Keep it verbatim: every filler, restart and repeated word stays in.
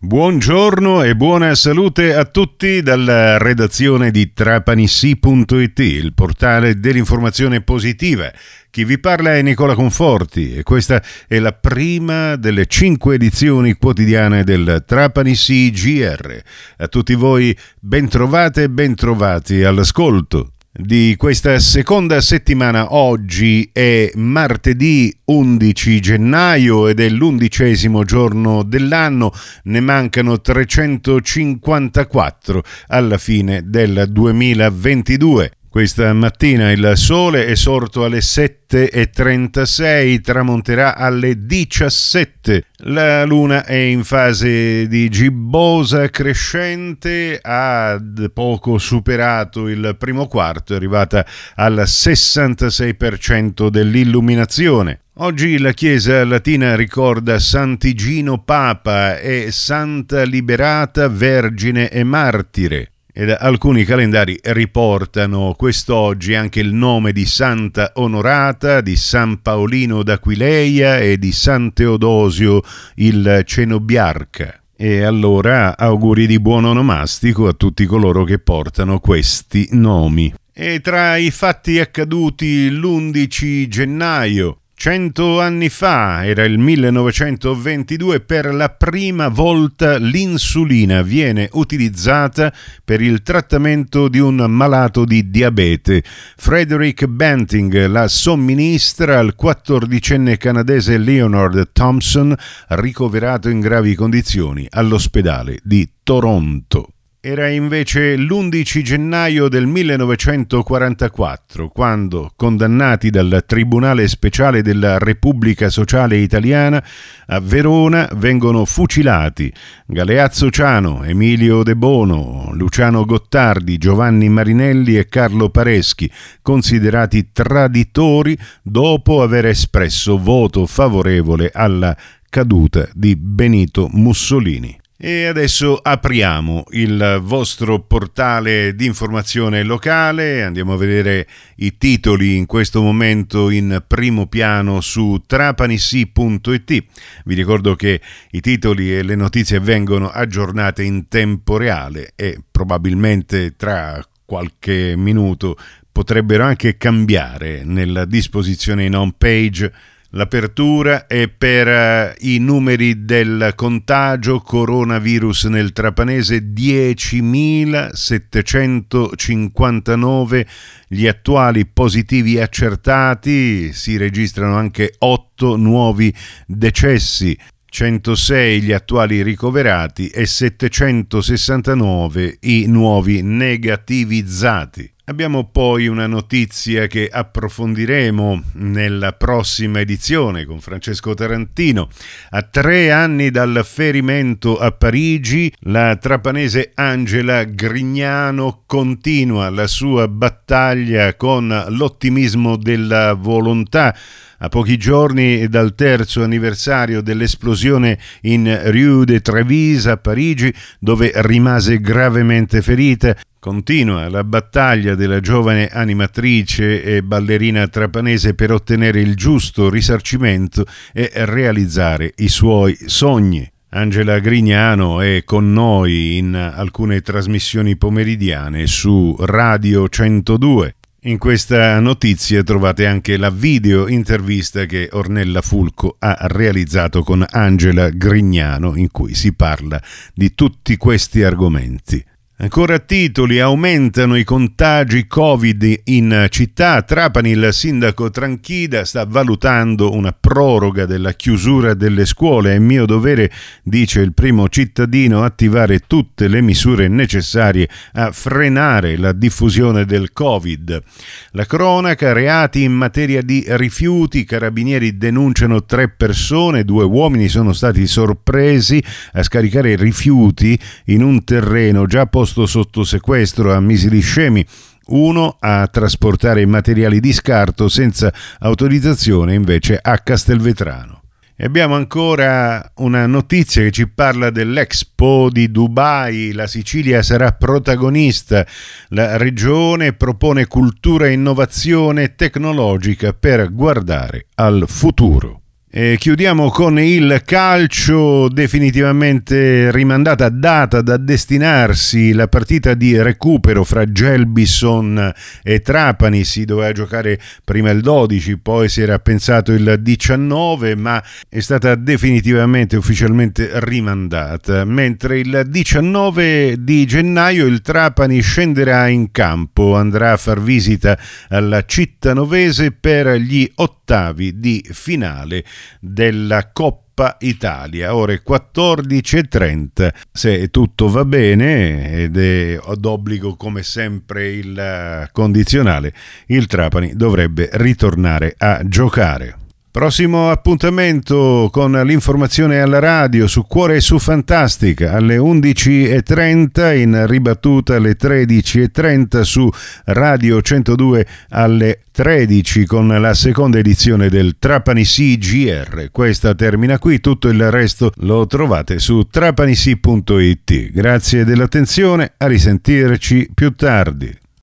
Buongiorno e buona salute a tutti dalla redazione di Trapanissi punto it, il portale dell'informazione positiva. Chi vi parla è Nicola Conforti e questa è la prima delle cinque edizioni quotidiane del Trapanissi G R. A tutti voi bentrovate e bentrovati all'ascolto di questa seconda settimana. Oggi è martedì undici gennaio ed è l'undicesimo giorno dell'anno, ne mancano trecentocinquantaquattro alla fine del duemilaventidue. Questa mattina il sole è sorto alle sette e trentasei, tramonterà alle diciassette. La luna è in fase di gibbosa crescente, ha poco superato il primo quarto, è arrivata al sessantasei per cento dell'illuminazione. Oggi la Chiesa Latina ricorda Sant'Igino Papa e Santa Liberata Vergine e Martire. Ed alcuni calendari riportano quest'oggi anche il nome di Santa Onorata, di San Paolino d'Aquileia e di San Teodosio il Cenobiarca. E allora auguri di buon onomastico a tutti coloro che portano questi nomi. E tra i fatti accaduti l'undici gennaio, Cento anni fa, era il millenovecentoventidue, per la prima volta l'insulina viene utilizzata per il trattamento di un malato di diabete. Frederick Banting la somministra al quattordicenne canadese Leonard Thompson, ricoverato in gravi condizioni all'ospedale di Toronto. Era invece l'undici gennaio del millenovecentoquarantaquattro, quando, condannati dal Tribunale Speciale della Repubblica Sociale Italiana, a Verona vengono fucilati Galeazzo Ciano, Emilio De Bono, Luciano Gottardi, Giovanni Marinelli e Carlo Pareschi, considerati traditori dopo aver espresso voto favorevole alla caduta di Benito Mussolini. E adesso apriamo il vostro portale di informazione locale, andiamo a vedere i titoli in questo momento in primo piano su Trapanissi punto it. Vi ricordo che i titoli e le notizie vengono aggiornate in tempo reale e probabilmente tra qualche minuto potrebbero anche cambiare nella disposizione in home page. L'apertura è per uh, i numeri del contagio coronavirus nel trapanese: diecimilasettecentocinquantanove gli attuali positivi accertati, si registrano anche otto nuovi decessi, centosei gli attuali ricoverati e settecentosessantanove i nuovi negativizzati. Abbiamo poi una notizia che approfondiremo nella prossima edizione con Francesco Tarantino. A tre anni dal ferimento a Parigi, la trapanese Angela Grignano continua la sua battaglia con l'ottimismo della volontà. A pochi giorni dal terzo anniversario dell'esplosione in Rue de Trèves a Parigi, dove rimase gravemente ferita, continua la battaglia della giovane animatrice e ballerina trapanese per ottenere il giusto risarcimento e realizzare i suoi sogni. Angela Grignano è con noi in alcune trasmissioni pomeridiane su Radio centodue. In questa notizia trovate anche la video intervista che Ornella Fulco ha realizzato con Angela Grignano, in cui si parla di tutti questi argomenti. Ancora titoli: aumentano i contagi Covid in città. A Trapani il sindaco Tranchida sta valutando una proroga della chiusura delle scuole. È mio dovere, dice il primo cittadino, attivare tutte le misure necessarie a frenare la diffusione del Covid. La cronaca: reati in materia di rifiuti. Carabinieri denunciano tre persone, due uomini sono stati sorpresi a scaricare rifiuti in un terreno già posto sotto sequestro a Misiliscemi, uno a trasportare materiali di scarto senza autorizzazione invece a Castelvetrano. E abbiamo ancora una notizia che ci parla dell'Expo di Dubai. La Sicilia sarà protagonista. La regione propone cultura e innovazione tecnologica per guardare al futuro. E chiudiamo con il calcio, definitivamente rimandata, data da destinarsi la partita di recupero fra Gelbison e Trapani. Si doveva giocare prima il dodici, poi si era pensato il diciannove, ma è stata definitivamente ufficialmente rimandata, mentre il diciannove di gennaio il Trapani scenderà in campo, andrà a far visita alla Cittanovese per gli ottavi di finale della Coppa Italia, ore quattordici e trenta. Se tutto va bene ed è d'obbligo come sempre il condizionale, il Trapani dovrebbe ritornare a giocare. Prossimo appuntamento con l'informazione alla radio su Cuore e su Fantastica alle undici e trenta, in ribattuta alle tredici e trenta su Radio centodue alle tredici con la seconda edizione del Trapani Sì G R. Questa termina qui, tutto il resto lo trovate su trapanisi punto it. Grazie dell'attenzione, a risentirci più tardi.